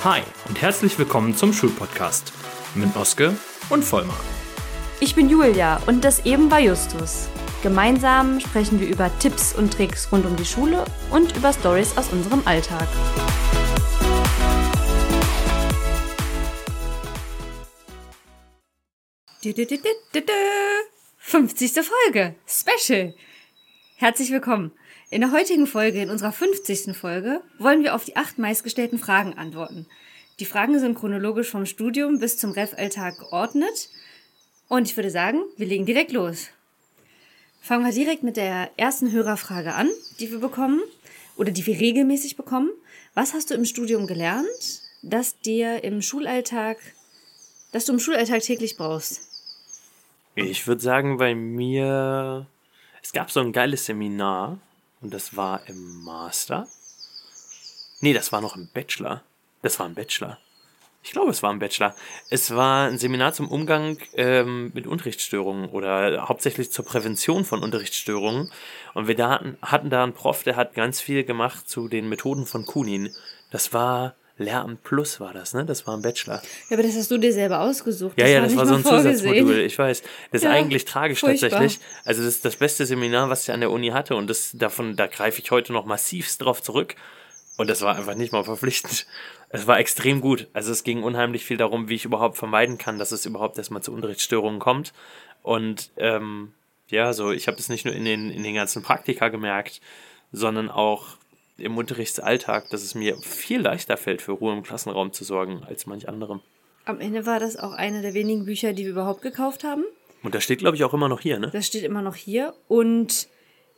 Hi und herzlich willkommen zum Schulpodcast mit Oske und Vollmar. Ich bin Julia und das eben war Justus. Gemeinsam sprechen wir über Tipps und Tricks rund um die Schule und über Storys aus unserem Alltag. Du. 50. Folge, Special. Herzlich willkommen. In der heutigen Folge, in unserer 50. Folge, wollen wir auf die 8 meistgestellten Fragen antworten. Die Fragen sind chronologisch vom Studium bis zum Ref-Alltag geordnet. Und ich würde sagen, wir legen direkt los. Fangen wir direkt mit der ersten Hörerfrage an, die wir bekommen oder die wir regelmäßig bekommen. Was hast du im Studium gelernt, dass du im Schulalltag täglich brauchst? Ich würde sagen, bei mir, es gab so ein geiles Seminar und das war im Master. Nee, das war noch im Bachelor. Das war ein Bachelor. Ich glaube, es war ein Bachelor. Es war ein Seminar zum Umgang mit Unterrichtsstörungen oder hauptsächlich zur Prävention von Unterrichtsstörungen. Und wir hatten da einen Prof, der hat ganz viel gemacht zu den Methoden von Kunin. Das war Lehramt Plus war das, ne? Das war ein Bachelor. Ja, aber das hast du dir selber ausgesucht. Ja, das war so ein Zusatzmodul, ich weiß. Das ist Ja, eigentlich tragisch furchtbar. tatsächlich. Also das ist das beste Seminar, was ich an der Uni hatte und da greife ich heute noch massivst drauf zurück. Und das war einfach nicht mal verpflichtend. Es war extrem gut. Also es ging unheimlich viel darum, wie ich überhaupt vermeiden kann, dass es überhaupt erstmal zu Unterrichtsstörungen kommt. Und ich habe es nicht nur in den ganzen Praktika gemerkt, sondern auch im Unterrichtsalltag, dass es mir viel leichter fällt, für Ruhe im Klassenraum zu sorgen, als manch anderem. Am Ende war das auch eine der wenigen Bücher, die wir überhaupt gekauft haben. Und das steht, glaube ich, auch immer noch hier, ne? Das steht immer noch hier. Und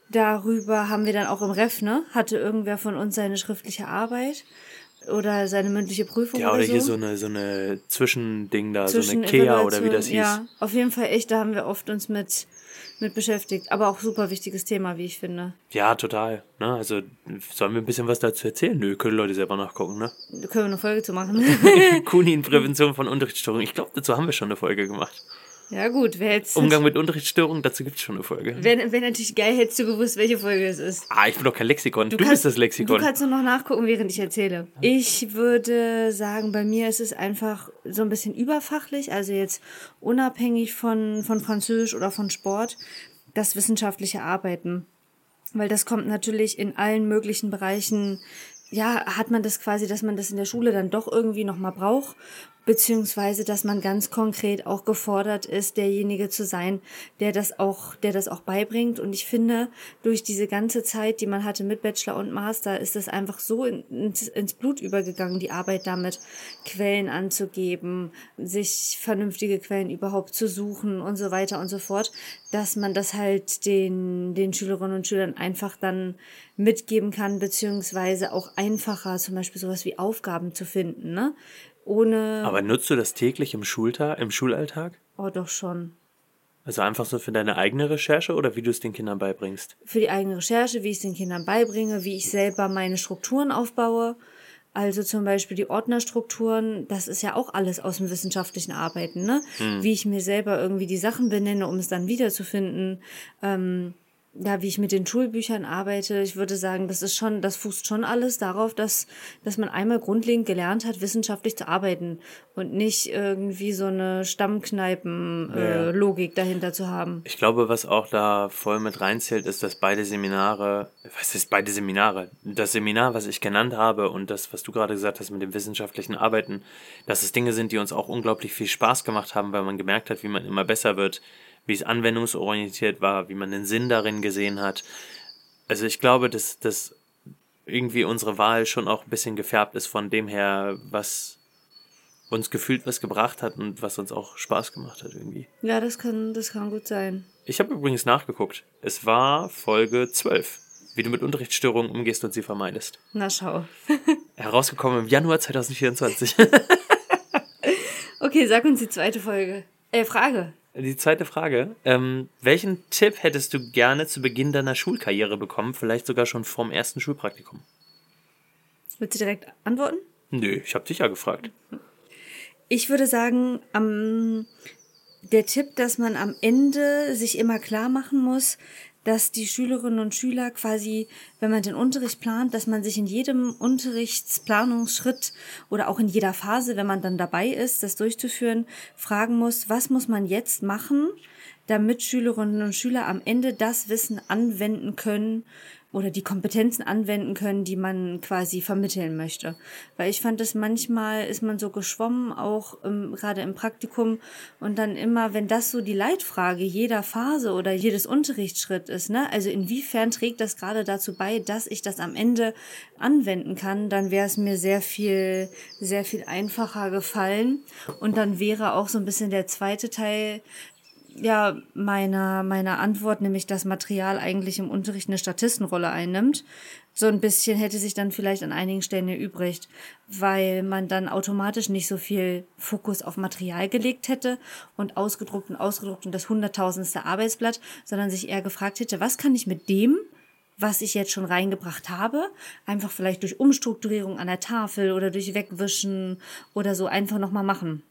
darüber haben wir dann auch im Ref, ne? Hatte irgendwer von uns seine schriftliche Arbeit oder seine mündliche Prüfung Ja, oder oder so? hier so eine Zwischending da, so eine KEA oder wie das hieß. Ja, auf jeden Fall echt, da haben wir oft uns mit beschäftigt. Aber auch super wichtiges Thema, wie ich finde. Ja, total. Ne? Also sollen wir ein bisschen was dazu erzählen? Nö, können Leute selber nachgucken, ne? Da können wir eine Folge zu machen. Kunin, Prävention von Unterrichtsstörungen. Ich glaube, dazu haben wir schon eine Folge gemacht. Ja gut, wer jetzt... Umgang mit Unterrichtsstörungen, dazu gibt es schon eine Folge. Wäre natürlich geil, hättest du gewusst, welche Folge es ist. Ich bin doch kein Lexikon. Du bist das Lexikon. Du kannst nur noch nachgucken, während ich erzähle. Ich würde sagen, bei mir ist es einfach so ein bisschen überfachlich, also jetzt unabhängig von Französisch oder von Sport, das wissenschaftliche Arbeiten. Weil das kommt natürlich in allen möglichen Bereichen, ja, hat man das quasi, dass man das in der Schule dann doch irgendwie nochmal braucht, beziehungsweise, dass man ganz konkret auch gefordert ist, derjenige zu sein, der das auch beibringt. Und ich finde, durch diese ganze Zeit, die man hatte mit Bachelor und Master, ist das einfach so ins Blut übergegangen, die Arbeit damit, Quellen anzugeben, sich vernünftige Quellen überhaupt zu suchen und so weiter und so fort, dass man das halt den Schülerinnen und Schülern einfach dann mitgeben kann, beziehungsweise auch einfacher, zum Beispiel sowas wie Aufgaben zu finden, ne? Aber nutzt du das täglich im Schulalltag? Oh, doch schon. Also einfach so für deine eigene Recherche oder wie du es den Kindern beibringst? Für die eigene Recherche, wie ich es den Kindern beibringe, wie ich selber meine Strukturen aufbaue. Also zum Beispiel die Ordnerstrukturen, das ist ja auch alles aus dem wissenschaftlichen Arbeiten, ne? Wie ich mir selber irgendwie die Sachen benenne, um es dann wiederzufinden. Wie ich mit den Schulbüchern arbeite, ich würde sagen, das fußt schon alles darauf, dass man einmal grundlegend gelernt hat, wissenschaftlich zu arbeiten und nicht irgendwie so eine Stammkneipen-Logik dahinter zu haben. Ich glaube, was auch da voll mit reinzählt, ist, dass beide Seminare, das Seminar, was ich genannt habe und das, was du gerade gesagt hast mit dem wissenschaftlichen Arbeiten, dass es Dinge sind, die uns auch unglaublich viel Spaß gemacht haben, weil man gemerkt hat, wie man immer besser wird, wie es anwendungsorientiert war, wie man den Sinn darin gesehen hat. Also ich glaube, dass irgendwie unsere Wahl schon auch ein bisschen gefärbt ist von dem her, was uns gefühlt was gebracht hat und was uns auch Spaß gemacht hat irgendwie. Ja, das kann gut sein. Ich habe übrigens nachgeguckt. Es war Folge 12, wie du mit Unterrichtsstörungen umgehst und sie vermeidest. Na schau. Herausgekommen im Januar 2024. Okay, sag uns die zweite Frage. Die zweite Frage. Welchen Tipp hättest du gerne zu Beginn deiner Schulkarriere bekommen? Vielleicht sogar schon vorm ersten Schulpraktikum? Willst du direkt antworten? Nö, ich habe dich ja gefragt. Ich würde sagen, der Tipp, dass man am Ende sich immer klar machen muss, dass die Schülerinnen und Schüler quasi, wenn man den Unterricht plant, dass man sich in jedem Unterrichtsplanungsschritt oder auch in jeder Phase, wenn man dann dabei ist, das durchzuführen, fragen muss, was muss man jetzt machen, damit Schülerinnen und Schüler am Ende das Wissen anwenden können oder die Kompetenzen anwenden können, die man quasi vermitteln möchte. Weil ich fand, dass manchmal ist man so geschwommen, auch gerade im Praktikum, und dann immer, wenn das so die Leitfrage jeder Phase oder jedes Unterrichtsschritt ist, ne, also inwiefern trägt das gerade dazu bei, dass ich das am Ende anwenden kann, dann wäre es mir sehr viel einfacher gefallen. Und dann wäre auch so ein bisschen der zweite Teil meiner Antwort, nämlich dass Material eigentlich im Unterricht eine Statistenrolle einnimmt. So ein bisschen hätte sich dann vielleicht an einigen Stellen erübrigt, weil man dann automatisch nicht so viel Fokus auf Material gelegt hätte und ausgedruckt und das 100.000. Arbeitsblatt, sondern sich eher gefragt hätte, was kann ich mit dem, was ich jetzt schon reingebracht habe, einfach vielleicht durch Umstrukturierung an der Tafel oder durch Wegwischen oder so einfach nochmal machen.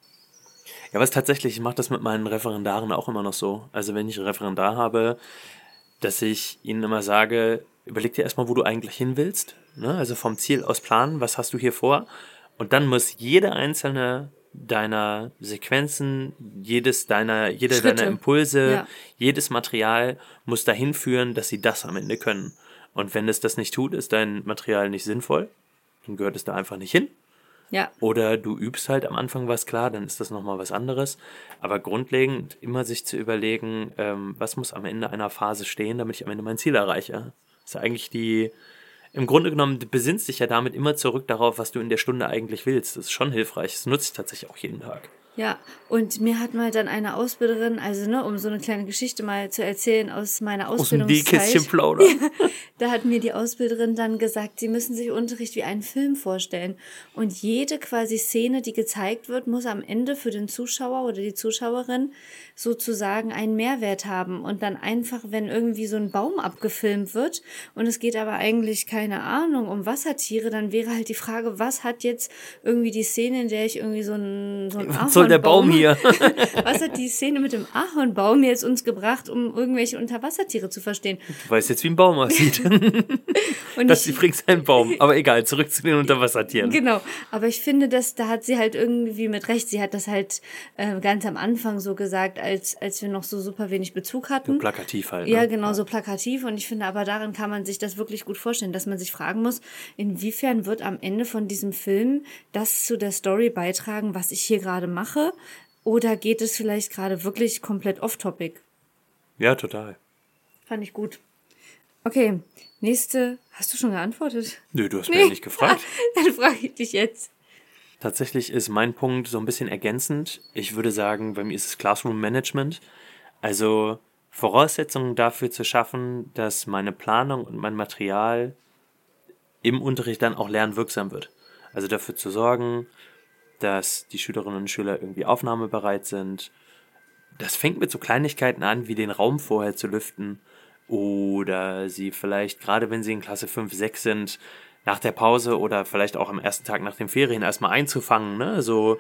Ja, was tatsächlich, ich mache das mit meinen Referendaren auch immer noch so. Also wenn ich einen Referendar habe, dass ich ihnen immer sage, überleg dir erstmal, wo du eigentlich hin willst. Ne? Also vom Ziel aus planen, was hast du hier vor? Und dann muss jede einzelne deiner Sequenzen, jede deiner Impulse, jedes Material muss dahin führen, dass sie das am Ende können. Und wenn es das nicht tut, ist dein Material nicht sinnvoll. Dann gehört es da einfach nicht hin. Ja. Oder du übst halt am Anfang was, klar, dann ist das nochmal was anderes. Aber grundlegend immer sich zu überlegen, was muss am Ende einer Phase stehen, damit ich am Ende mein Ziel erreiche. Das ist eigentlich im Grunde genommen, du besinnst dich ja damit immer zurück darauf, was du in der Stunde eigentlich willst. Das ist schon hilfreich. Das nutze ich tatsächlich auch jeden Tag. Ja, und mir hat mal dann eine Ausbilderin, also um so eine kleine Geschichte mal zu erzählen aus meiner Ausbildungszeit. Aus dem Nähkästchen plaudern. Da hat mir die Ausbilderin dann gesagt, sie müssen sich Unterricht wie einen Film vorstellen. Und jede quasi Szene, die gezeigt wird, muss am Ende für den Zuschauer oder die Zuschauerin sozusagen einen Mehrwert haben. Und dann einfach, wenn irgendwie so ein Baum abgefilmt wird und es geht aber eigentlich, keine Ahnung, um Wassertiere, dann wäre halt die Frage, was hat jetzt irgendwie die Szene, in der ich irgendwie so ein Was soll der Baum hier? Was hat die Szene mit dem Ahornbaum jetzt uns gebracht, um irgendwelche Unterwassertiere zu verstehen? Du weißt jetzt, wie ein Baum aussieht. Das ist übrigens ein Baum. Aber egal, zurück zu den Unterwassertieren. Genau, aber ich finde, da hat sie halt irgendwie mit Recht. Sie hat das halt ganz am Anfang so gesagt, als wir noch so super wenig Bezug hatten. So plakativ halt. Ne? Ja, genau, so plakativ. Und ich finde, aber darin kann man sich das wirklich gut vorstellen, dass man sich fragen muss, inwiefern wird am Ende von diesem Film das zu der Story beitragen, was ich hier gerade mache? Oder geht es vielleicht gerade wirklich komplett off-topic? Ja, total. Fand ich gut. Okay, nächste. Hast du schon geantwortet? Nö, du hast mich ja nicht gefragt. Dann frage ich dich jetzt. Tatsächlich ist mein Punkt so ein bisschen ergänzend. Ich würde sagen, bei mir ist es Classroom Management. Also Voraussetzungen dafür zu schaffen, dass meine Planung und mein Material im Unterricht dann auch lernwirksam wird. Also dafür zu sorgen, dass die Schülerinnen und Schüler irgendwie aufnahmebereit sind. Das fängt mit so Kleinigkeiten an, wie den Raum vorher zu lüften. Oder sie vielleicht, gerade wenn sie in Klasse 5, 6 sind, nach der Pause oder vielleicht auch am ersten Tag nach den Ferien erstmal einzufangen, ne? So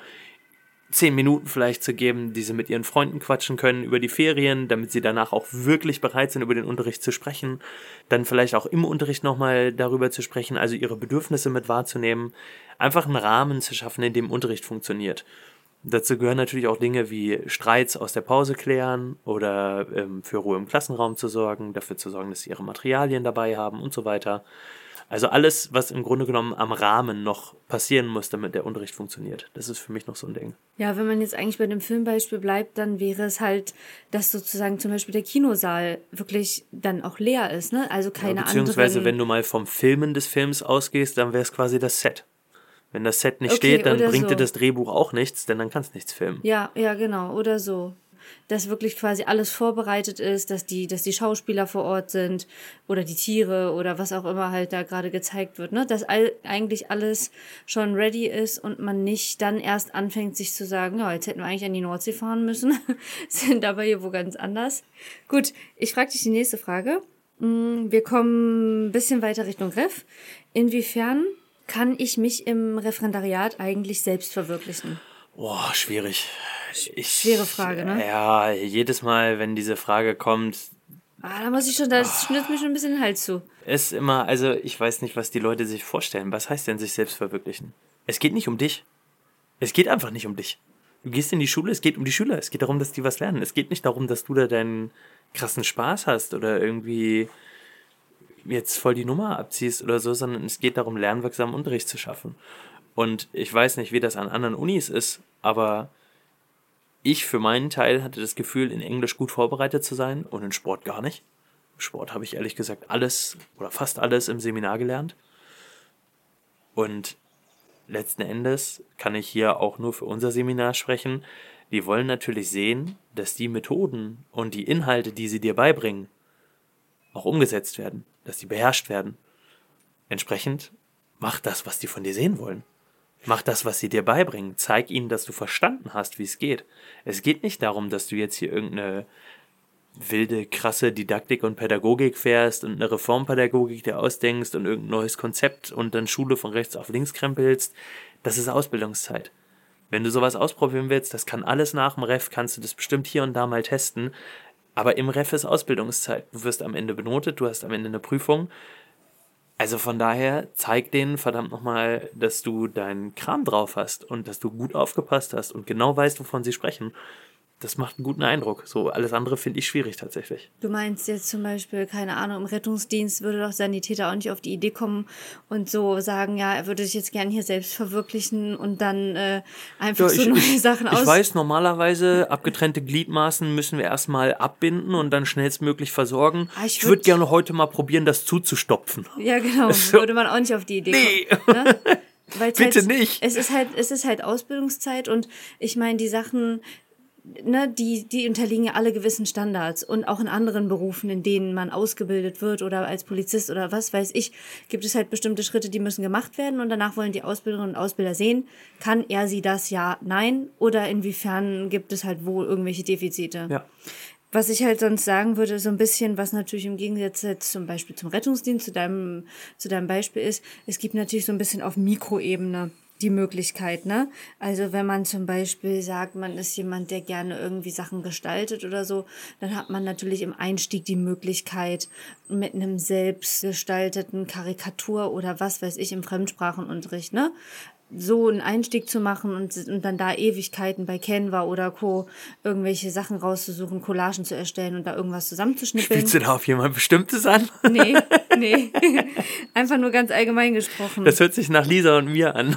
10 Minuten vielleicht zu geben, die sie mit ihren Freunden quatschen können über die Ferien, damit sie danach auch wirklich bereit sind, über den Unterricht zu sprechen. Dann vielleicht auch im Unterricht nochmal darüber zu sprechen, also ihre Bedürfnisse mit wahrzunehmen. Einfach einen Rahmen zu schaffen, in dem Unterricht funktioniert. Dazu gehören natürlich auch Dinge wie Streits aus der Pause klären oder für Ruhe im Klassenraum zu sorgen, dafür zu sorgen, dass sie ihre Materialien dabei haben und so weiter. Also alles, was im Grunde genommen am Rahmen noch passieren muss, damit der Unterricht funktioniert. Das ist für mich noch so ein Ding. Ja, wenn man jetzt eigentlich bei dem Filmbeispiel bleibt, dann wäre es halt, dass sozusagen zum Beispiel der Kinosaal wirklich dann auch leer ist, ne? Also keine anderen... Beziehungsweise, wenn du mal vom Filmen des Films ausgehst, dann wäre es quasi das Set. Wenn das Set nicht steht, dann bringt dir das Drehbuch auch nichts, denn dann kannst du nichts filmen. Ja, genau, oder so. Dass wirklich quasi alles vorbereitet ist, dass die Schauspieler vor Ort sind oder die Tiere oder was auch immer halt da gerade gezeigt wird, ne? Dass eigentlich alles schon ready ist und man nicht dann erst anfängt, sich zu sagen, ja, jetzt hätten wir eigentlich an die Nordsee fahren müssen, sind aber hier wo ganz anders. Gut, ich frage dich die nächste Frage. Wir kommen ein bisschen weiter Richtung Ref. Inwiefern kann ich mich im Referendariat eigentlich selbst verwirklichen? Boah, schwierig. Schwere Frage, ne? Ja, jedes Mal, wenn diese Frage kommt, Da muss ich schon, da schnürt mir schon ein bisschen den Hals zu. Es ist immer, also ich weiß nicht, was die Leute sich vorstellen. Was heißt denn sich selbst verwirklichen? Es geht nicht um dich. Es geht einfach nicht um dich. Du gehst in die Schule, es geht um die Schüler. Es geht darum, dass die was lernen. Es geht nicht darum, dass du da deinen krassen Spaß hast oder irgendwie jetzt voll die Nummer abziehst oder so, sondern es geht darum, lernwirksamen Unterricht zu schaffen. Und ich weiß nicht, wie das an anderen Unis ist, aber ich für meinen Teil hatte das Gefühl, in Englisch gut vorbereitet zu sein und in Sport gar nicht. Im Sport habe ich ehrlich gesagt alles oder fast alles im Seminar gelernt. Und letzten Endes kann ich hier auch nur für unser Seminar sprechen. Die wollen natürlich sehen, dass die Methoden und die Inhalte, die sie dir beibringen, auch umgesetzt werden, dass die beherrscht werden. Entsprechend, mach das, was die von dir sehen wollen. Mach das, was sie dir beibringen. Zeig ihnen, dass du verstanden hast, wie es geht. Es geht nicht darum, dass du jetzt hier irgendeine wilde, krasse Didaktik und Pädagogik fährst und eine Reformpädagogik dir ausdenkst und irgendein neues Konzept und dann Schule von rechts auf links krempelst. Das ist Ausbildungszeit. Wenn du sowas ausprobieren willst, das kann alles nach dem Ref, kannst du das bestimmt hier und da mal testen. Aber im Ref ist Ausbildungszeit. Du wirst am Ende benotet, du hast am Ende eine Prüfung. Also von daher, zeig denen verdammt nochmal, dass du deinen Kram drauf hast und dass du gut aufgepasst hast und genau weißt, wovon sie sprechen. Das macht einen guten Eindruck. So, alles andere finde ich schwierig tatsächlich. Du meinst jetzt zum Beispiel, keine Ahnung, im Rettungsdienst würde doch Sanitäter auch nicht auf die Idee kommen und so sagen, ja, er würde sich jetzt gerne hier selbst verwirklichen und dann einfach so neue Sachen aus. Ich weiß, normalerweise abgetrennte Gliedmaßen müssen wir erstmal abbinden und dann schnellstmöglich versorgen. Ich würde gerne heute mal probieren, das zuzustopfen. Ja, genau. Würde man auch nicht auf die Idee kommen. Ne? Bitte halt, nicht. Es ist halt Ausbildungszeit und ich meine, die Sachen, ne, die unterliegen ja alle gewissen Standards und auch in anderen Berufen, in denen man ausgebildet wird oder als Polizist oder was weiß ich, gibt es halt bestimmte Schritte, die müssen gemacht werden und danach wollen die Ausbilderinnen und Ausbilder sehen, kann er sie das, ja, nein oder inwiefern gibt es halt wohl irgendwelche Defizite. Ja. Was ich halt sonst sagen würde, so ein bisschen, was natürlich im Gegensatz jetzt zum Beispiel zum Rettungsdienst, zu deinem Beispiel ist, es gibt natürlich so ein bisschen auf Mikroebene die Möglichkeit, ne? Also wenn man zum Beispiel sagt, man ist jemand, der gerne irgendwie Sachen gestaltet oder so, dann hat man natürlich im Einstieg die Möglichkeit, mit einem selbstgestalteten Karikatur oder was weiß ich im Fremdsprachenunterricht, ne? So einen Einstieg zu machen und dann da Ewigkeiten bei Canva oder Co. irgendwelche Sachen rauszusuchen, Collagen zu erstellen und da irgendwas zusammenzuschnippeln. Spielst du da auf jemand Bestimmtes an? Nee. Einfach nur ganz allgemein gesprochen. Das hört sich nach Lisa und mir an.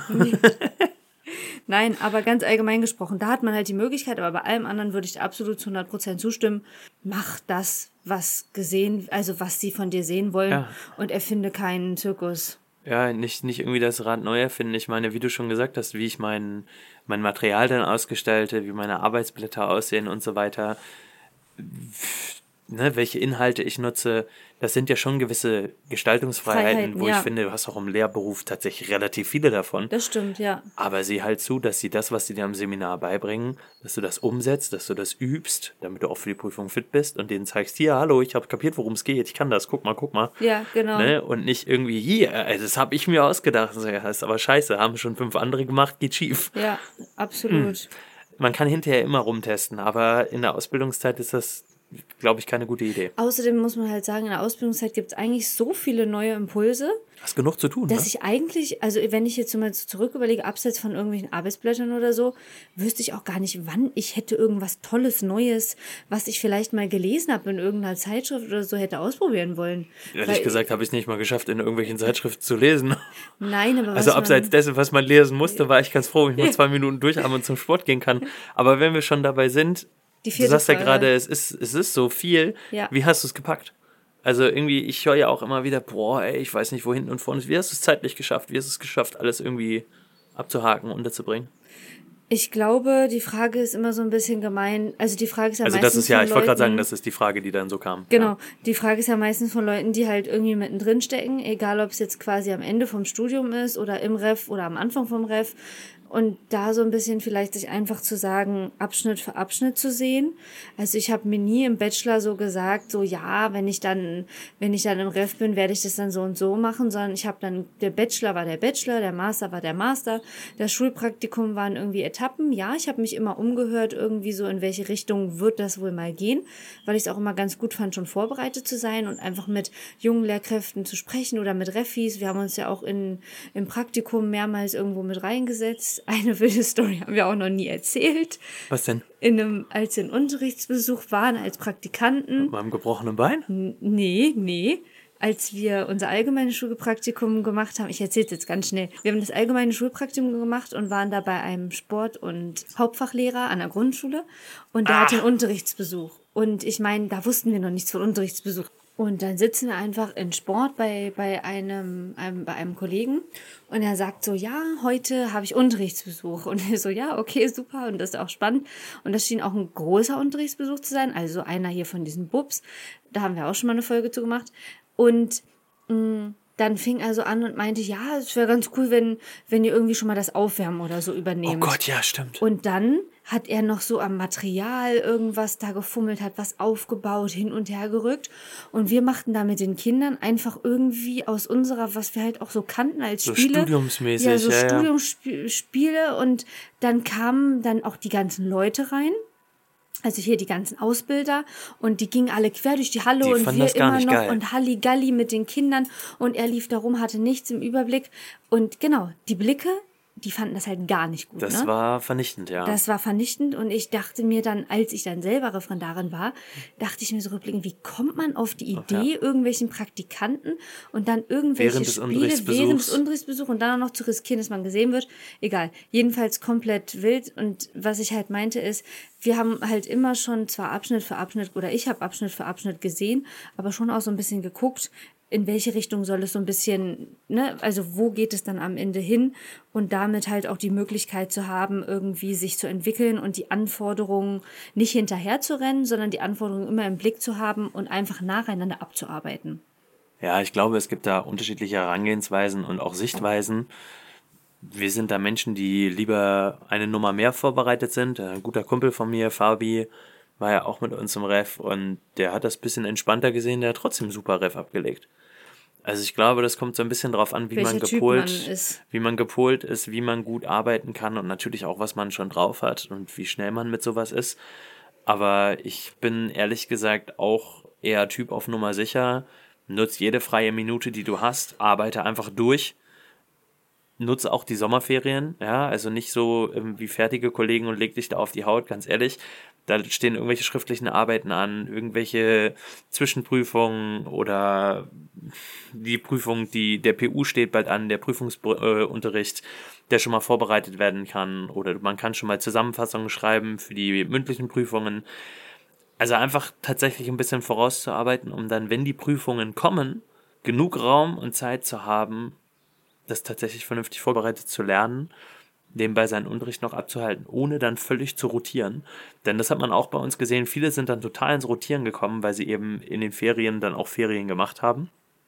Nein, aber ganz allgemein gesprochen, da hat man halt die Möglichkeit, aber bei allem anderen würde ich absolut zu 100% zustimmen. Mach das, was sie von dir sehen wollen und erfinde keinen Zirkus. Ja, nicht irgendwie das Rad neu erfinden. Ich meine, wie du schon gesagt hast, wie ich mein Material dann ausgestalte, wie meine Arbeitsblätter aussehen und so weiter, ne, welche Inhalte ich nutze, das sind ja schon gewisse Gestaltungsfreiheiten, wo ich finde, du hast auch im Lehrberuf tatsächlich relativ viele davon. Das stimmt, ja. Aber sieh halt zu, dass sie das, was sie dir am Seminar beibringen, dass du das umsetzt, dass du das übst, damit du auch für die Prüfung fit bist und denen zeigst, hier, hallo, ich habe kapiert, worum es geht, ich kann das, guck mal. Ja, genau. Ne? Und nicht irgendwie, hier, das habe ich mir ausgedacht. So, ja, das ist aber scheiße, haben schon 5 andere gemacht, geht schief. Ja, absolut. Man kann hinterher immer rumtesten, aber in der Ausbildungszeit ist das, glaube ich, keine gute Idee. Außerdem muss man halt sagen, in der Ausbildungszeit gibt es eigentlich so viele neue Impulse. Hast genug zu tun, dass ich eigentlich, also wenn ich jetzt mal zurück überlege, abseits von irgendwelchen Arbeitsblättern oder so, wüsste ich auch gar nicht, wann ich hätte irgendwas Tolles, Neues, was ich vielleicht mal gelesen habe in irgendeiner Zeitschrift oder so, hätte ausprobieren wollen. Ehrlich gesagt habe ich es nicht mal geschafft, in irgendwelchen Zeitschriften zu lesen. Nein, aber also abseits dessen, was man lesen musste, war ich ganz froh, wenn ich nur 2 Minuten durchatmen und zum Sport gehen kann. Aber wenn wir schon dabei sind, du sagst ja gerade, es ist so viel. Ja. Wie hast du es gepackt? Also irgendwie, ich höre ja auch immer wieder, ich weiß nicht, wo hinten und vorne ist. Wie hast du es zeitlich geschafft? Wie hast du es geschafft, alles irgendwie abzuhaken und unterzubringen? Ich glaube, die Frage ist immer so ein bisschen gemein. Also die Frage ist ja meistens das ist ja, ich wollte gerade sagen, das ist die Frage, die dann so kam. Genau, ja. Die Frage ist ja meistens von Leuten, die halt irgendwie mittendrin stecken, egal ob es jetzt quasi am Ende vom Studium ist oder im Ref oder am Anfang vom Ref. Und da so ein bisschen vielleicht sich einfach zu sagen, Abschnitt für Abschnitt zu sehen. Also ich habe mir nie im Bachelor so gesagt, so ja, wenn ich dann im Ref bin, werde ich das dann so und so machen, sondern ich habe dann, der Bachelor war der Bachelor, der Master war der Master, das Schulpraktikum waren irgendwie Etappen. Ja, ich habe mich immer umgehört, irgendwie so in welche Richtung wird das wohl mal gehen, weil ich es auch immer ganz gut fand, schon vorbereitet zu sein und einfach mit jungen Lehrkräften zu sprechen oder mit Refis. Wir haben uns ja auch im Praktikum mehrmals irgendwo mit reingesetzt. Eine wilde Story haben wir auch noch nie erzählt. Was denn? Als wir in Unterrichtsbesuch waren, als Praktikanten. Mit meinem gebrochenen Bein? Nee. Als wir unser allgemeines Schulpraktikum gemacht haben, ich erzähle es jetzt ganz schnell. Wir haben das allgemeine Schulpraktikum gemacht und waren da bei einem Sport- und Hauptfachlehrer an der Grundschule. Und der hatte einen Unterrichtsbesuch. Und ich meine, da wussten wir noch nichts von Unterrichtsbesuch. Und dann sitzen wir einfach in Sport bei einem Kollegen und er sagt so, ja, heute habe ich Unterrichtsbesuch. Und wir so, ja, okay, super und das ist auch spannend. Und das schien auch ein großer Unterrichtsbesuch zu sein, also einer hier von diesen Bubs. Da haben wir auch schon mal eine Folge zu gemacht. Und dann fing er so an und meinte, ja, es wäre ganz cool, wenn ihr irgendwie schon mal das Aufwärmen oder so übernehmt. Oh Gott, ja, stimmt. Und dann hat er noch so am Material irgendwas da gefummelt, hat was aufgebaut, hin und her gerückt. Und wir machten da mit den Kindern einfach irgendwie aus unserer, was wir halt auch so kannten als So Spiele. studiumsmäßig, ja, so ja. Studiumsspiele. Und dann kamen dann auch die ganzen Leute rein. Also hier die ganzen Ausbilder und die gingen alle quer durch die Halle und wir immer noch geil. Und Halligalli mit den Kindern und er lief da rum, hatte nichts im Überblick und genau, die Blicke, die fanden das halt gar nicht gut. Das war vernichtend, ja. Das war vernichtend und ich dachte mir dann, als ich dann selber Referendarin war, dachte ich mir so rückblickend, wie kommt man auf die Idee, irgendwelchen Praktikanten und dann irgendwelche Spiele während des Unterrichtsbesuchs und dann auch noch zu riskieren, dass man gesehen wird. Egal, jedenfalls komplett wild und was ich halt meinte ist, wir haben halt immer schon zwar Abschnitt für Abschnitt oder ich habe Abschnitt für Abschnitt gesehen, aber schon auch so ein bisschen geguckt, in welche Richtung soll es so ein bisschen, ne, also wo geht es dann am Ende hin und damit halt auch die Möglichkeit zu haben, irgendwie sich zu entwickeln und die Anforderungen nicht hinterher zu rennen, sondern die Anforderungen immer im Blick zu haben und einfach nacheinander abzuarbeiten. Ja, ich glaube, es gibt da unterschiedliche Herangehensweisen und auch Sichtweisen. Wir sind da Menschen, die lieber eine Nummer mehr vorbereitet sind. Ein guter Kumpel von mir, Fabi, war ja auch mit uns im Ref und der hat das ein bisschen entspannter gesehen, der hat trotzdem super Ref abgelegt. Also ich glaube, das kommt so ein bisschen drauf an, wie man gepolt ist, wie man gut arbeiten kann und natürlich auch, was man schon drauf hat und wie schnell man mit sowas ist. Aber ich bin ehrlich gesagt auch eher Typ auf Nummer sicher. Nutz jede freie Minute, die du hast, arbeite einfach durch. Nutze auch die Sommerferien, ja, also nicht so wie fertige Kollegen und leg dich da auf die Haut, ganz ehrlich. Da stehen irgendwelche schriftlichen Arbeiten an, irgendwelche Zwischenprüfungen oder die Prüfung, der PU steht bald an, der Prüfungsunterricht, der schon mal vorbereitet werden kann oder man kann schon mal Zusammenfassungen schreiben für die mündlichen Prüfungen. Also einfach tatsächlich ein bisschen vorauszuarbeiten, um dann, wenn die Prüfungen kommen, genug Raum und Zeit zu haben, das tatsächlich vernünftig vorbereitet zu lernen, nebenbei seinen Unterricht noch abzuhalten, ohne dann völlig zu rotieren. Denn das hat man auch bei uns gesehen, viele sind dann total ins Rotieren gekommen, weil sie eben in den Ferien dann auch Ferien gemacht haben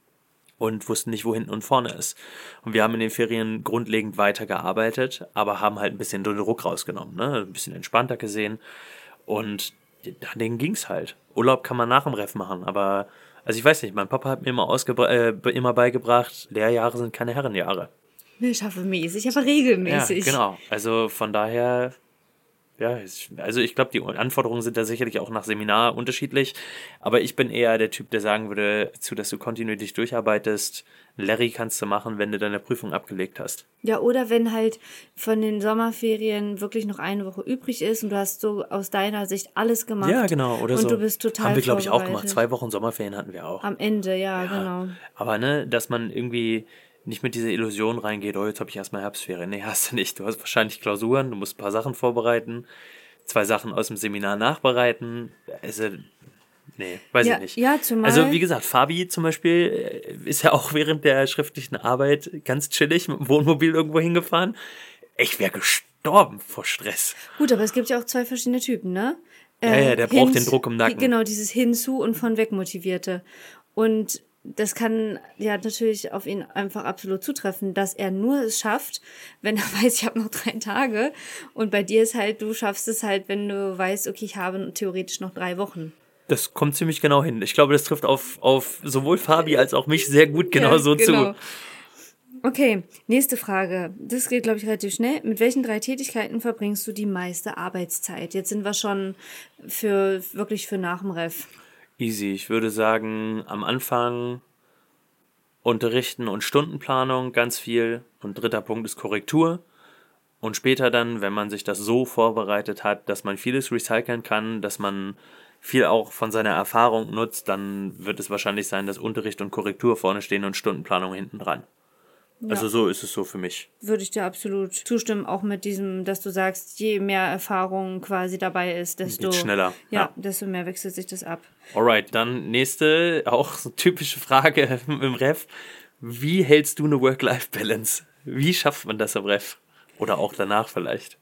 und wussten nicht, wo hinten und vorne ist. Und wir haben in den Ferien grundlegend weitergearbeitet, aber haben halt ein bisschen den Druck rausgenommen, ne? Ein bisschen entspannter gesehen und denen ging's halt. Urlaub kann man nach dem Ref machen, aber also ich weiß nicht, mein Papa hat mir immer beigebracht, Lehrjahre sind keine Herrenjahre. Wir schaffen mäßig, aber regelmäßig. Ja, genau. Also von daher, ja, also ich glaube, die Anforderungen sind da sicherlich auch nach Seminar unterschiedlich, aber ich bin eher der Typ, der sagen würde, dass du kontinuierlich durcharbeitest. Larry kannst du machen, wenn du deine Prüfung abgelegt hast. Ja, oder wenn halt von den Sommerferien wirklich noch eine Woche übrig ist und du hast so aus deiner Sicht alles gemacht. Ja, genau. Oder und so. Du bist total haben wir, glaube ich, auch gemacht. 2 Wochen Sommerferien hatten wir auch. Am Ende, ja, genau. Aber ne, dass man irgendwie nicht mit dieser Illusion reingeht, oh, jetzt habe ich erstmal Herbstferien. Nee, hast du nicht. Du hast wahrscheinlich Klausuren, du musst ein paar Sachen vorbereiten, 2 Sachen aus dem Seminar nachbereiten. Also, nee, weiß ich nicht. Ja, zumal. Also, wie gesagt, Fabi zum Beispiel ist ja auch während der schriftlichen Arbeit ganz chillig mit dem Wohnmobil irgendwo hingefahren. Ich wäre gestorben vor Stress. Gut, aber es gibt ja auch 2 verschiedene Typen, ne? Ja, der braucht den Druck im Nacken. Genau, dieses Hinzu und von weg motivierte. Und das kann ja natürlich auf ihn einfach absolut zutreffen, dass er nur es schafft, wenn er weiß, ich habe noch 3 Tage. Und bei dir ist halt, du schaffst es halt, wenn du weißt, okay, ich habe theoretisch noch 3 Wochen. Das kommt ziemlich genau hin. Ich glaube, das trifft auf sowohl Fabi als auch mich sehr gut genauso zu. Okay, nächste Frage. Das geht, glaube ich, relativ schnell. Mit welchen 3 Tätigkeiten verbringst du die meiste Arbeitszeit? Jetzt sind wir schon wirklich für nach dem Ref. Easy. Ich würde sagen, am Anfang Unterrichten und Stundenplanung ganz viel. Und 3. Punkt ist Korrektur. Und später dann, wenn man sich das so vorbereitet hat, dass man vieles recyceln kann, dass man viel auch von seiner Erfahrung nutzt, dann wird es wahrscheinlich sein, dass Unterricht und Korrektur vorne stehen und Stundenplanung hinten dran. Ja. Also so ist es so für mich. Würde ich dir absolut zustimmen, auch mit diesem, dass du sagst, je mehr Erfahrung quasi dabei ist, desto schneller. Ja, desto mehr wechselt sich das ab. Alright, dann nächste, auch so typische Frage im Ref. Wie hältst du eine Work-Life-Balance? Wie schafft man das im Ref? Oder auch danach vielleicht?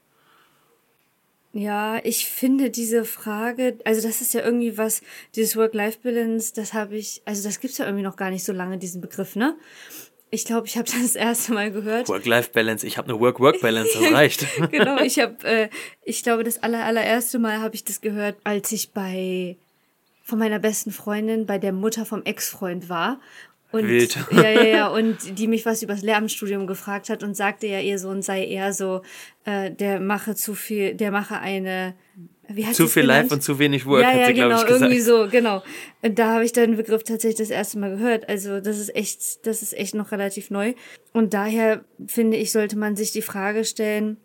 Ja, ich finde diese Frage, also das ist ja irgendwie was, dieses Work-Life-Balance, das gibt's ja irgendwie noch gar nicht so lange, diesen Begriff, ne? Ich glaube, ich habe das erste Mal gehört. Work-Life-Balance, ich habe eine Work-Work-Balance, das reicht. Genau, ich glaube, das allererste Mal habe ich das gehört, als ich von meiner besten Freundin bei der Mutter vom Ex-Freund war. Und, Wild. Ja, und die mich was übers Lehramtsstudium gefragt hat und sagte ja, ihr Sohn sei eher so, der mache zu viel, der mache eine, wie hat zu viel genannt? Life und zu wenig Work, hat sie, glaube ich, gesagt. Irgendwie so, genau. Und da habe ich den Begriff tatsächlich das erste Mal gehört. Also das ist echt noch relativ neu. Und daher, finde ich, sollte man sich die Frage stellen,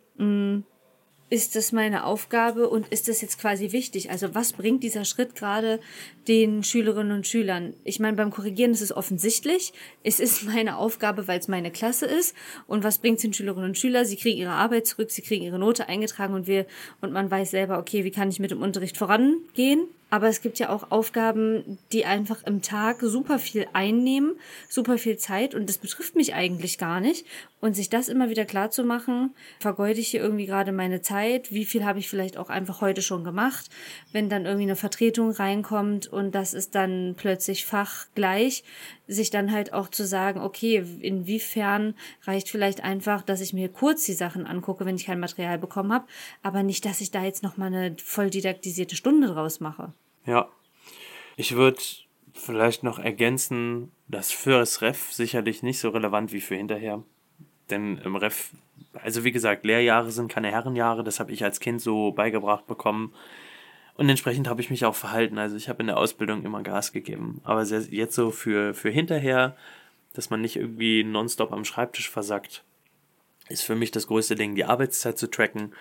ist das meine Aufgabe und ist das jetzt quasi wichtig? Also was bringt dieser Schritt gerade den Schülerinnen und Schülern? Ich meine, beim Korrigieren ist es offensichtlich. Es ist meine Aufgabe, weil es meine Klasse ist. Und was bringt es den Schülerinnen und Schülern? Sie kriegen ihre Arbeit zurück, sie kriegen ihre Note eingetragen und man weiß selber, okay, wie kann ich mit dem Unterricht vorangehen? Aber es gibt ja auch Aufgaben, die einfach im Tag super viel einnehmen, super viel Zeit und das betrifft mich eigentlich gar nicht. Und sich das immer wieder klar zu machen, vergeude ich hier irgendwie gerade meine Zeit, wie viel habe ich vielleicht auch einfach heute schon gemacht, wenn dann irgendwie eine Vertretung reinkommt und das ist dann plötzlich fachgleich, sich dann halt auch zu sagen, okay, inwiefern reicht vielleicht einfach, dass ich mir kurz die Sachen angucke, wenn ich kein Material bekommen habe, aber nicht, dass ich da jetzt nochmal eine voll didaktisierte Stunde draus mache. Ja, ich würde vielleicht noch ergänzen, dass für das Ref sicherlich nicht so relevant wie für hinterher. Denn im Ref, also wie gesagt, Lehrjahre sind keine Herrenjahre, das habe ich als Kind so beigebracht bekommen. Und entsprechend habe ich mich auch verhalten. Also ich habe in der Ausbildung immer Gas gegeben. Aber jetzt so für hinterher, dass man nicht irgendwie nonstop am Schreibtisch versackt, ist für mich das größte Ding, die Arbeitszeit zu tracken.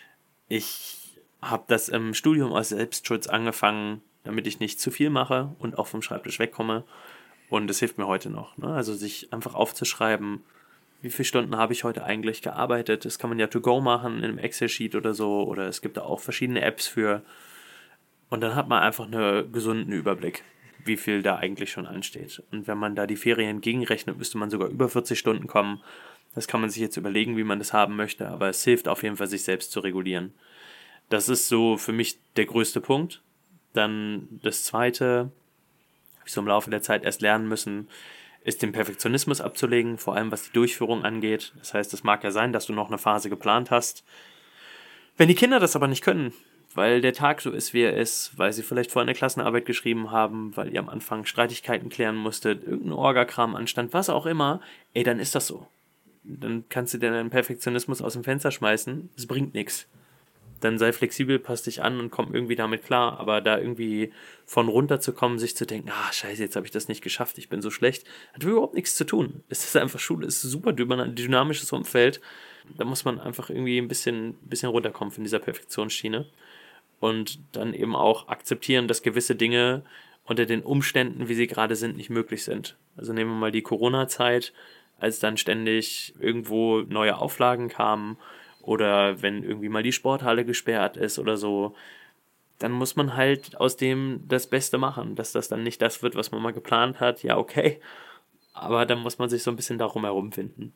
Ich habe das im Studium aus Selbstschutz angefangen, damit ich nicht zu viel mache und auch vom Schreibtisch wegkomme. Und das hilft mir heute noch. Ne? Also sich einfach aufzuschreiben, wie viele Stunden habe ich heute eigentlich gearbeitet. Das kann man ja to go machen in einem Excel-Sheet oder so. Oder es gibt da auch verschiedene Apps für. Und dann hat man einfach einen gesunden Überblick, wie viel da eigentlich schon ansteht. Und wenn man da die Ferien gegenrechnet, müsste man sogar über 40 Stunden kommen. Das kann man sich jetzt überlegen, wie man das haben möchte. Aber es hilft auf jeden Fall, sich selbst zu regulieren. Das ist so für mich der größte Punkt. Dann das Zweite, habe ich so im Laufe der Zeit erst lernen müssen, ist den Perfektionismus abzulegen, vor allem was die Durchführung angeht. Das heißt, es mag ja sein, dass du noch eine Phase geplant hast. Wenn die Kinder das aber nicht können, weil der Tag so ist, wie er ist, weil sie vielleicht vorher eine Klassenarbeit geschrieben haben, weil ihr am Anfang Streitigkeiten klären musstet, irgendein Orgakram anstand, was auch immer, dann ist das so. Dann kannst du dir deinen Perfektionismus aus dem Fenster schmeißen, es bringt nichts. Dann sei flexibel, passt dich an und komm irgendwie damit klar, aber da irgendwie von runterzukommen, sich zu denken, scheiße, jetzt habe ich das nicht geschafft, ich bin so schlecht, hat überhaupt nichts zu tun. Es ist einfach Schule, es ist ein super dynamisches Umfeld, da muss man einfach irgendwie ein bisschen runterkommen von dieser Perfektionsschiene und dann eben auch akzeptieren, dass gewisse Dinge unter den Umständen, wie sie gerade sind, nicht möglich sind. Also nehmen wir mal die Corona-Zeit, als dann ständig irgendwo neue Auflagen kamen, oder wenn irgendwie mal die Sporthalle gesperrt ist oder so, dann muss man halt aus dem das Beste machen. Dass das dann nicht das wird, was man mal geplant hat, ja okay, aber dann muss man sich so ein bisschen darum herumfinden.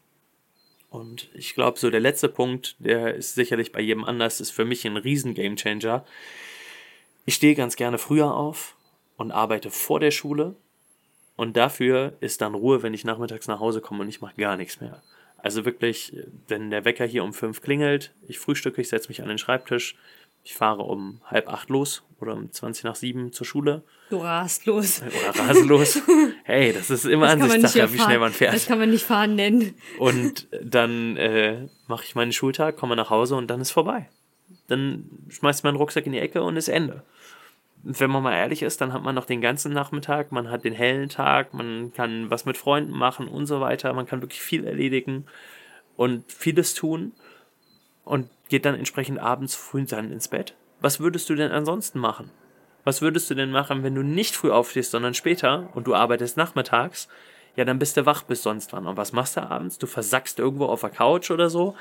Und ich glaube, so der letzte Punkt, der ist sicherlich bei jedem anders, ist für mich ein riesen Gamechanger. Ich stehe ganz gerne früher auf und arbeite vor der Schule Und dafür ist dann Ruhe, wenn ich nachmittags nach Hause komme und ich mache gar nichts mehr. Also wirklich, wenn der Wecker hier um 5 klingelt, ich frühstücke, ich setze mich an den Schreibtisch, ich fahre um 7:30 los oder um 7:20 zur Schule. Du rast los. Oder rase los. Hey, das ist immer Ansichtssache, wie schnell man fährt. Das kann man nicht fahren nennen. Und dann mache ich meinen Schultag, komme nach Hause und dann ist vorbei. Dann schmeißt man den Rucksack in die Ecke und ist Ende. Und wenn man mal ehrlich ist, dann hat man noch den ganzen Nachmittag, man hat den hellen Tag, man kann was mit Freunden machen und so weiter. Man kann wirklich viel erledigen und vieles tun und geht dann entsprechend abends früh dann ins Bett. Was würdest du denn ansonsten machen? Was würdest du denn machen, wenn du nicht früh aufstehst, sondern später und du arbeitest nachmittags? Ja, dann bist du wach bis sonst wann. Und was machst du abends? Du versackst irgendwo auf der Couch oder so?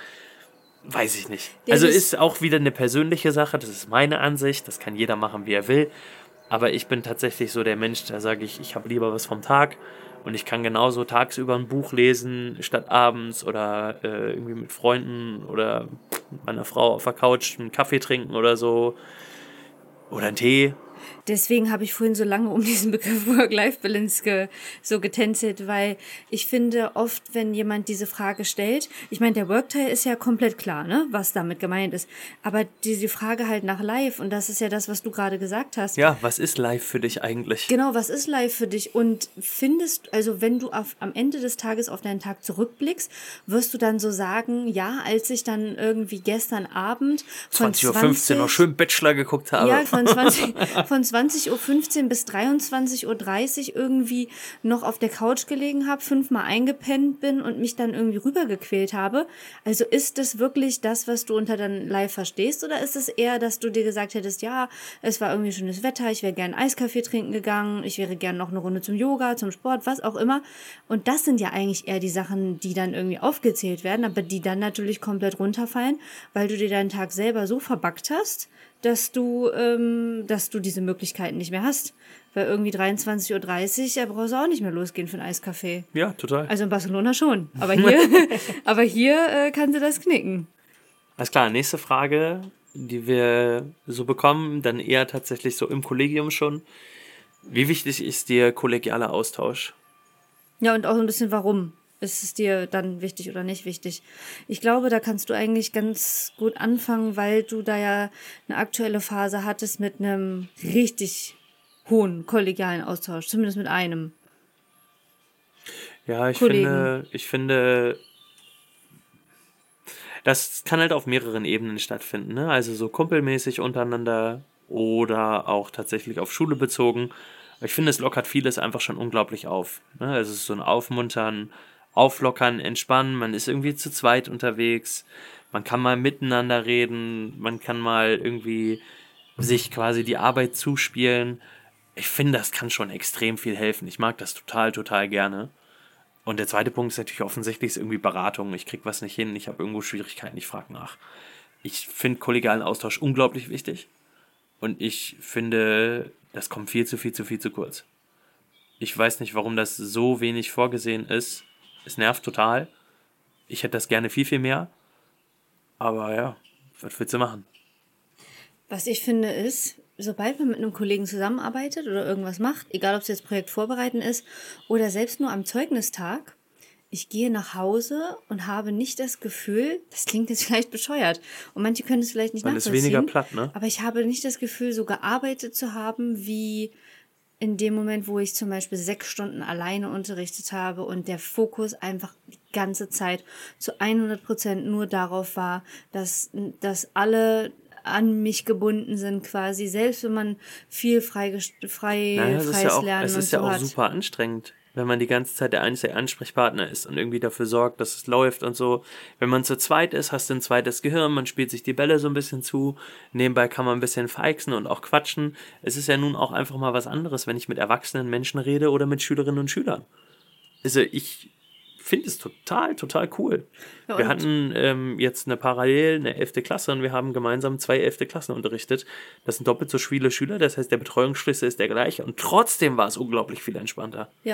Weiß ich nicht. Also ist auch wieder eine persönliche Sache, das ist meine Ansicht, das kann jeder machen, wie er will. Aber ich bin tatsächlich so der Mensch, da sage ich habe lieber was vom Tag und ich kann genauso tagsüber ein Buch lesen, statt abends oder irgendwie mit Freunden oder meiner Frau auf der Couch einen Kaffee trinken oder so oder einen Tee. Deswegen habe ich vorhin so lange um diesen Begriff Work-Life-Balance so getänzelt, weil ich finde oft, wenn jemand diese Frage stellt, ich meine, der Work-Teil ist ja komplett klar, ne, was damit gemeint ist, aber diese Frage halt nach Life, und das ist ja das, was du gerade gesagt hast. Ja, was ist Life für dich eigentlich? Genau, was ist Life für dich? Und findest, also wenn du am Ende des Tages auf deinen Tag zurückblickst, wirst du dann so sagen, ja, als ich dann irgendwie gestern Abend von 20:15 Uhr noch schön Bachelor geguckt habe. Ja, von 20:15 Uhr bis 23:30 Uhr irgendwie noch auf der Couch gelegen habe, 5-mal eingepennt bin und mich dann irgendwie rübergequält habe. Also ist das wirklich das, was du unter deinem Life verstehst, oder ist es eher, dass du dir gesagt hättest, ja, es war irgendwie schönes Wetter, ich wäre gern Eiskaffee trinken gegangen, ich wäre gern noch eine Runde zum Yoga, zum Sport, was auch immer. Und das sind ja eigentlich eher die Sachen, die dann irgendwie aufgezählt werden, aber die dann natürlich komplett runterfallen, weil du dir deinen Tag selber so verbackt hast, dass du diese Möglichkeiten nicht mehr hast. Weil irgendwie 23:30 Uhr, da brauchst du auch nicht mehr losgehen für einen Eiskaffee. Ja, total. Also in Barcelona schon. Aber hier kannst du das knicken. Alles klar, nächste Frage, die wir so bekommen, dann eher tatsächlich so im Kollegium schon. Wie wichtig ist dir kollegialer Austausch? Ja, und auch ein bisschen warum. Ist es dir dann wichtig oder nicht wichtig? Ich glaube, da kannst du eigentlich ganz gut anfangen, weil du da ja eine aktuelle Phase hattest mit einem richtig hohen kollegialen Austausch, zumindest mit einem. Ja, ich Kollegen. finde, das kann halt auf mehreren Ebenen stattfinden, ne? Also so kumpelmäßig untereinander oder auch tatsächlich auf Schule bezogen. Ich finde, es lockert vieles einfach schon unglaublich auf, ne? Also es ist so ein Aufmuntern, Auflockern, Entspannen, man ist irgendwie zu zweit unterwegs, man kann mal miteinander reden, man kann mal irgendwie sich quasi die Arbeit zuspielen. Ich finde, das kann schon extrem viel helfen. Ich mag das total, total gerne. Und der zweite Punkt ist natürlich offensichtlich ist irgendwie Beratung. Ich krieg was nicht hin, ich habe irgendwo Schwierigkeiten, ich frage nach. Ich finde kollegialen Austausch unglaublich wichtig. Und ich finde, das kommt viel zu kurz. Ich weiß nicht, warum das so wenig vorgesehen ist. Es nervt total. Ich hätte das gerne viel, viel mehr. Aber ja, was willst du machen? Was ich finde ist, sobald man mit einem Kollegen zusammenarbeitet oder irgendwas macht, egal ob es jetzt Projekt vorbereiten ist oder selbst nur am Zeugnistag, ich gehe nach Hause und habe nicht das Gefühl, das klingt jetzt vielleicht bescheuert und manche können es vielleicht nicht nachvollziehen. Weil es weniger platt, ne? Aber ich habe nicht das Gefühl, so gearbeitet zu haben, wie in dem Moment, wo ich zum Beispiel 6 Stunden alleine unterrichtet habe und der Fokus einfach die ganze Zeit zu 100% nur darauf war, dass alle an mich gebunden sind quasi, selbst wenn man viel freies Lernen und so hat. Es ist ja auch super anstrengend, wenn man die ganze Zeit der einzige Ansprechpartner ist und irgendwie dafür sorgt, dass es läuft und so. Wenn man zu zweit ist, hast du ein zweites Gehirn, man spielt sich die Bälle so ein bisschen zu, nebenbei kann man ein bisschen feixen und auch quatschen. Es ist ja nun auch einfach mal was anderes, wenn ich mit erwachsenen Menschen rede oder mit Schülerinnen und Schülern. Also ich finde es total, total cool. Ja, wir hatten jetzt eine 11. Klasse und wir haben gemeinsam 2 11. Klassen unterrichtet. Das sind doppelt so viele Schüler, das heißt, der Betreuungsschlüssel ist der gleiche und trotzdem war es unglaublich viel entspannter. Ja,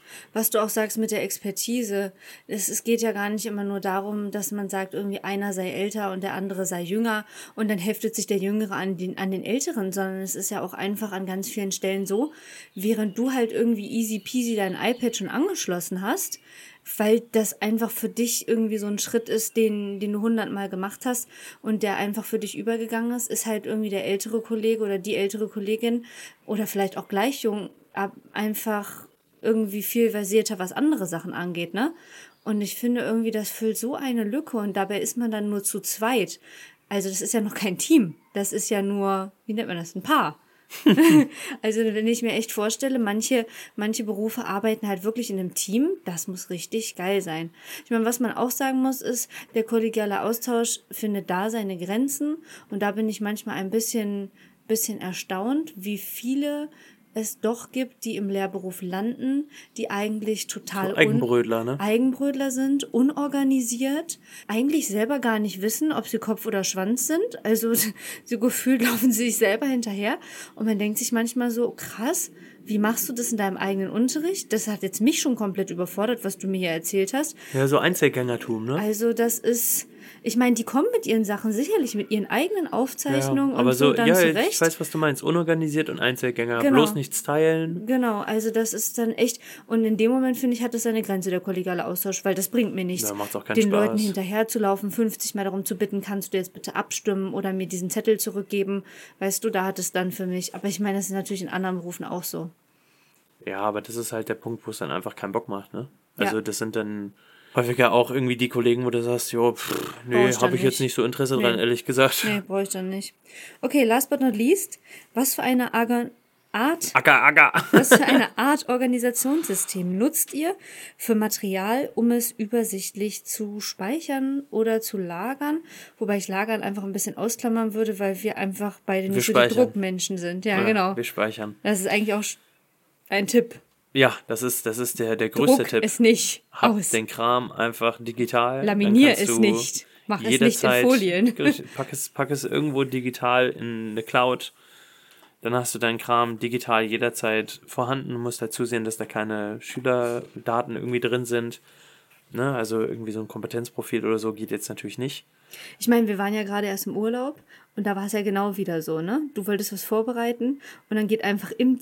was du auch sagst mit der Expertise, es geht ja gar nicht immer nur darum, dass man sagt, irgendwie einer sei älter und der andere sei jünger und dann heftet sich der Jüngere an den Älteren, sondern es ist ja auch einfach an ganz vielen Stellen so, während du halt irgendwie easy peasy dein iPad schon angeschlossen hast, weil das einfach für dich irgendwie so ein Schritt ist, den du 100-mal gemacht hast und der einfach für dich übergegangen ist halt irgendwie der ältere Kollege oder die ältere Kollegin oder vielleicht auch gleich jung, einfach irgendwie viel versierter, was andere Sachen angeht, ne? Und ich finde irgendwie, das füllt so eine Lücke und dabei ist man dann nur zu zweit. Also das ist ja noch kein Team, das ist ja nur, wie nennt man das, ein Paar. Also wenn ich mir echt vorstelle, manche Berufe arbeiten halt wirklich in einem Team, das muss richtig geil sein. Ich meine, was man auch sagen muss, ist, der kollegiale Austausch findet da seine Grenzen und da bin ich manchmal ein bisschen erstaunt, wie viele es doch gibt, die im Lehrberuf landen, die eigentlich total so Eigenbrötler, ne? Eigenbrötler sind, unorganisiert, eigentlich selber gar nicht wissen, ob sie Kopf oder Schwanz sind. Also so gefühlt laufen sie sich selber hinterher. Und man denkt sich manchmal so, krass, wie machst du das in deinem eigenen Unterricht? Das hat jetzt mich schon komplett überfordert, was du mir hier erzählt hast. Ja, so Einzelgängertum, ne? Also das ist... Ich meine, die kommen mit ihren Sachen sicherlich, mit ihren eigenen Aufzeichnungen aber und so dann zurecht. Ich weiß, was du meinst. Unorganisiert und Einzelgänger. Genau. Bloß nichts teilen. Genau, also das ist dann echt... Und in dem Moment, finde ich, hat das seine Grenze, der kollegiale Austausch, weil das bringt mir nichts. Ja, macht's auch keinen den Spaß. Leuten hinterher zu laufen, 50 Mal darum zu bitten, kannst du jetzt bitte abstimmen oder mir diesen Zettel zurückgeben. Weißt du, da hat es dann für mich... Aber ich meine, das ist natürlich in anderen Berufen auch so. Ja, aber das ist halt der Punkt, wo es dann einfach keinen Bock macht, ne? Also Ja. das sind dann häufiger auch irgendwie die Kollegen, wo du sagst, nee, habe ich jetzt nicht so Interesse dran, ehrlich gesagt. Nee, brauche ich dann nicht. Okay, last but not least, was für eine Art Organisationssystem nutzt ihr für Material, um es übersichtlich zu speichern oder zu lagern? Wobei ich lagern einfach ein bisschen ausklammern würde, weil wir einfach beide nicht so die Druckmenschen sind. Ja, genau. Wir speichern. Das ist eigentlich auch ein Tipp. Ja, das ist der größte Tipp. Druck es nicht Hab aus. den Kram einfach digital. Laminier es nicht. Mach es nicht in Folien. Pack es irgendwo digital in eine Cloud. Dann hast du deinen Kram digital jederzeit vorhanden. Du musst halt zusehen, dass da keine Schülerdaten irgendwie drin sind. Ne? Also irgendwie so ein Kompetenzprofil oder so geht jetzt natürlich nicht. Ich meine, wir waren ja gerade erst im Urlaub und da war es ja genau wieder so, ne? Du wolltest was vorbereiten und dann geht einfach im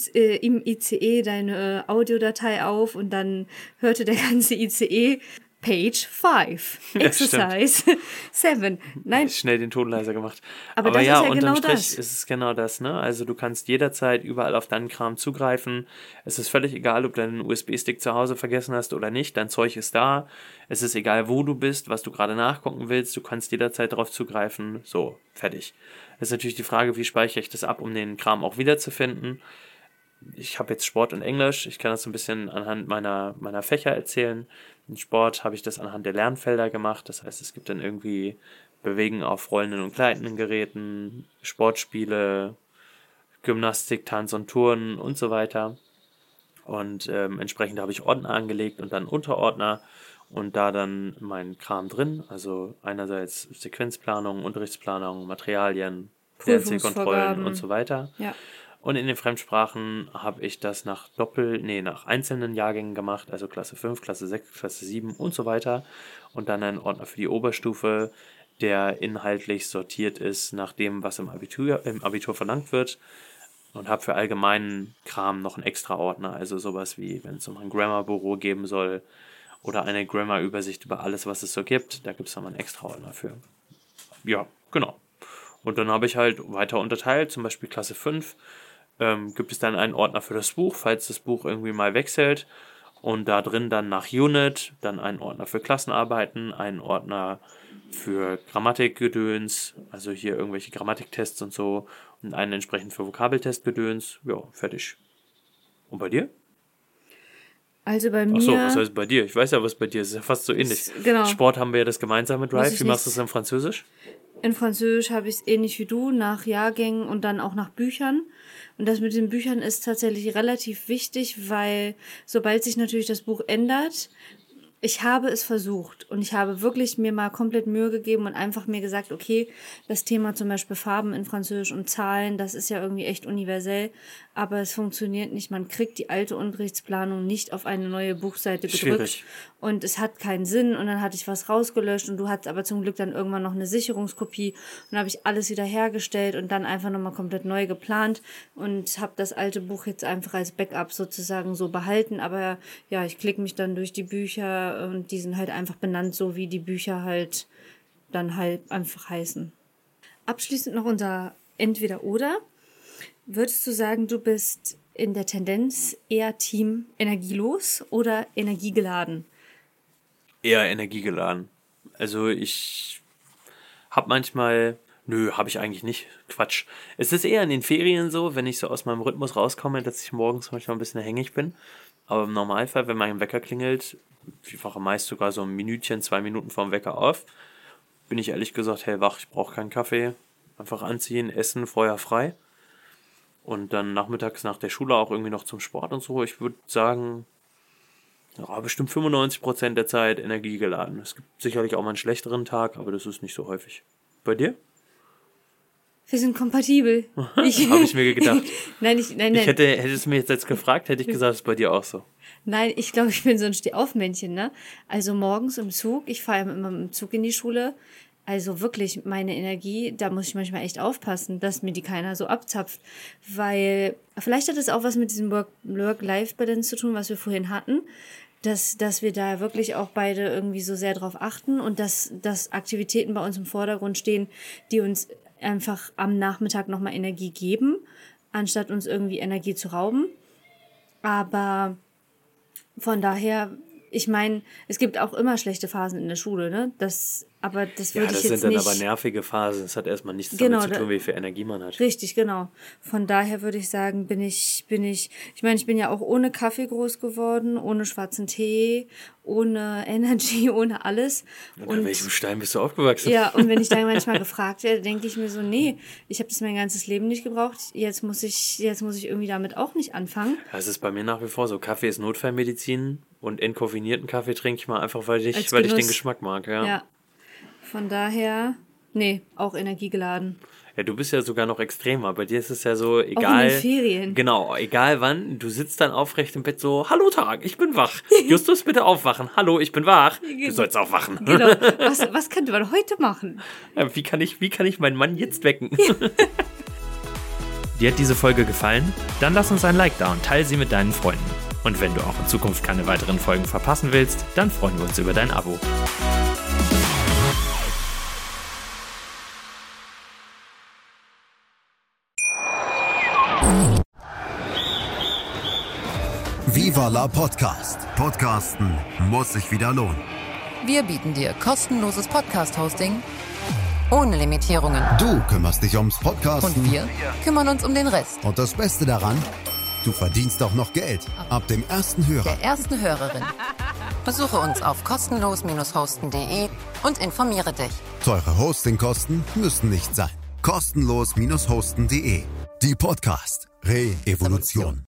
ICE deine Audiodatei auf und dann hörte der ganze ICE Page 5, Exercise 7. Nein. Schnell den Ton leiser gemacht. Aber das ja, ist ja unterm genau Strich das. ist es genau das, ne? Also du kannst jederzeit überall auf deinen Kram zugreifen. Es ist völlig egal, ob du deinen USB-Stick zu Hause vergessen hast oder nicht. Dein Zeug ist da. Es ist egal, wo du bist, was du gerade nachgucken willst. Du kannst jederzeit darauf zugreifen. So, fertig. Das ist natürlich die Frage, wie speichere ich das ab, um den Kram auch wiederzufinden. Ich habe jetzt Sport und Englisch. Ich kann das so ein bisschen anhand meiner Fächer erzählen. In Sport habe ich das anhand der Lernfelder gemacht. Das heißt, es gibt dann irgendwie Bewegen auf rollenden und gleitenden Geräten, Sportspiele, Gymnastik, Tanz und Turnen und so weiter. Und entsprechend habe ich Ordner angelegt und dann Unterordner und da dann mein Kram drin. Also einerseits Sequenzplanung, Unterrichtsplanung, Materialien, Lernzielkontrollen und so weiter. Ja. Und in den Fremdsprachen habe ich das nach einzelnen Jahrgängen gemacht, also Klasse 5, Klasse 6, Klasse 7 und so weiter. Und dann einen Ordner für die Oberstufe, der inhaltlich sortiert ist nach dem, was im Abitur verlangt wird. Und habe für allgemeinen Kram noch einen extra Ordner, also sowas wie, wenn es um ein Grammar-Büro geben soll oder eine Grammar-Übersicht über alles, was es so gibt, da gibt es nochmal einen extra Ordner für. Ja, genau. Und dann habe ich halt weiter unterteilt, zum Beispiel Klasse 5, gibt es dann einen Ordner für das Buch, falls das Buch irgendwie mal wechselt. Und da drin dann nach Unit, dann einen Ordner für Klassenarbeiten, einen Ordner für Grammatikgedöns, also hier irgendwelche Grammatiktests und so, und einen entsprechend für Vokabeltestgedöns. Ja, fertig. Und bei dir? Also bei mir... Achso, was heißt bei dir? Ich weiß ja, was bei dir ist. Ist ja fast so ähnlich. Genau. Sport haben wir ja das gemeinsame Drive. Wie machst du es in Französisch? In Französisch habe ich es ähnlich wie du, nach Jahrgängen und dann auch nach Büchern. Und das mit den Büchern ist tatsächlich relativ wichtig, weil sobald sich natürlich das Buch ändert, Ich habe es versucht und ich habe wirklich mir mal komplett Mühe gegeben und einfach mir gesagt, okay, das Thema zum Beispiel Farben in Französisch und Zahlen, das ist ja irgendwie echt universell, aber es funktioniert nicht. Man kriegt die alte Unterrichtsplanung nicht auf eine neue Buchseite gedrückt. Schwierig. Und es hat keinen Sinn und dann hatte ich was rausgelöscht und du hattest aber zum Glück dann irgendwann noch eine Sicherungskopie und dann habe ich alles wieder hergestellt und dann einfach nochmal komplett neu geplant und habe das alte Buch jetzt einfach als Backup sozusagen so behalten, aber ja, ich klicke mich dann durch die Bücher und die sind halt einfach benannt, so wie die Bücher halt dann halt einfach heißen. Abschließend noch unser Entweder-Oder. Würdest du sagen, du bist in der Tendenz eher Team energielos oder energiegeladen? Eher energiegeladen. Also ich habe manchmal... Nö, habe ich eigentlich nicht. Quatsch. Es ist eher in den Ferien so, wenn ich so aus meinem Rhythmus rauskomme, dass ich morgens manchmal ein bisschen hängig bin. Aber im Normalfall, wenn mein Wecker klingelt, ich wache meist sogar so ein Minütchen, 2 Minuten vorm Wecker auf, bin ich ehrlich gesagt hellwach. Ich brauche keinen Kaffee. Einfach anziehen, essen, Feuer frei. Und dann nachmittags nach der Schule auch irgendwie noch zum Sport und so. Ich würde sagen, ja, bestimmt 95% der Zeit energiegeladen. Es gibt sicherlich auch mal einen schlechteren Tag, aber das ist nicht so häufig. Bei dir? Wir sind kompatibel. Habe ich mir gedacht. Nein. Hättest du mir jetzt gefragt, hätte ich gesagt, das ist bei dir auch so. Nein, ich glaube, ich bin so ein Stehaufmännchen, ne? Also morgens im Zug, ich fahre ja immer mit dem Zug in die Schule. Also wirklich, meine Energie, da muss ich manchmal echt aufpassen, dass mir die keiner so abzapft. Weil, vielleicht hat es auch was mit diesem Work-Life-Balance zu tun, was wir vorhin hatten. Dass wir da wirklich auch beide irgendwie so sehr drauf achten und dass Aktivitäten bei uns im Vordergrund stehen, die uns einfach am Nachmittag nochmal Energie geben, anstatt uns irgendwie Energie zu rauben. Aber von daher, ich meine, es gibt auch immer schlechte Phasen in der Schule, ne? Aber das würde ich jetzt nicht... Ja, das sind dann aber nervige Phasen. Das hat erstmal nichts damit zu tun, wie viel Energie man hat. Richtig, genau. Von daher würde ich sagen, ich meine, ich bin ja auch ohne Kaffee groß geworden, ohne schwarzen Tee, ohne Energy, ohne alles. Und an welchem Stein bist du aufgewachsen? Ja, und wenn ich dann manchmal gefragt werde, denke ich mir so, nee, ich habe das mein ganzes Leben nicht gebraucht, jetzt muss ich irgendwie damit auch nicht anfangen. Das ist bei mir nach wie vor so. Kaffee ist Notfallmedizin und entkoffinierten Kaffee trinke ich mal einfach, weil ich den Geschmack mag. Ja. Von daher, nee, auch energiegeladen. Ja, du bist ja sogar noch extremer. Bei dir ist es ja so, egal. Auch in den Ferien. Genau, egal wann, du sitzt dann aufrecht im Bett so, hallo Tag, ich bin wach. Justus, bitte aufwachen. Hallo, ich bin wach. Du sollst aufwachen. Genau. Was könnte man heute machen? Ja, wie kann ich meinen Mann jetzt wecken? Dir hat diese Folge gefallen? Dann lass uns ein Like da und teile sie mit deinen Freunden. Und wenn du auch in Zukunft keine weiteren Folgen verpassen willst, dann freuen wir uns über dein Abo. Viva la Podcast. Podcasten muss sich wieder lohnen. Wir bieten dir kostenloses Podcast-Hosting ohne Limitierungen. Du kümmerst dich ums Podcasten. Und wir kümmern uns um den Rest. Und das Beste daran, du verdienst auch noch Geld. Ab dem ersten Hörer. Der ersten Hörerin. Besuche uns auf kostenlos-hosten.de und informiere dich. Teure Hostingkosten müssen nicht sein. Kostenlos-hosten.de. Die Podcast Re-Evolution.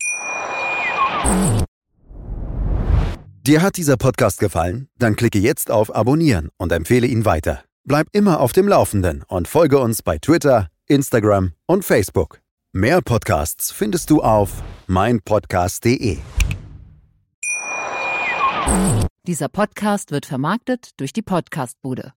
Dir hat dieser Podcast gefallen? Dann klicke jetzt auf Abonnieren und empfehle ihn weiter. Bleib immer auf dem Laufenden und folge uns bei Twitter, Instagram und Facebook. Mehr Podcasts findest du auf meinpodcast.de. Dieser Podcast wird vermarktet durch die Podcastbude.